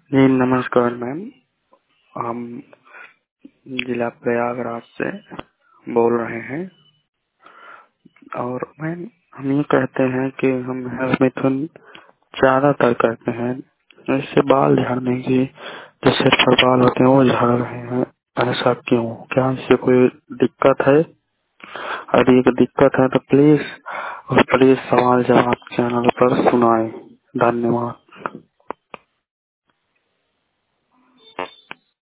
जी नमस्कार मैम। हम जिला प्रयागराज से बोल रहे हैं और मैम हम ये कहते हैं कि हम हेयर मिथुन ज्यादातर करते हैं। इससे बाल झड़ने की जो सिर पर बाल होते हैं वो झड़ रहे हैं। ऐसा क्यों? क्या इससे कोई दिक्कत है? अगर ये दिक्कत है तो प्लीज सवाल जवाब चैनल पर सुनाएं। धन्यवाद।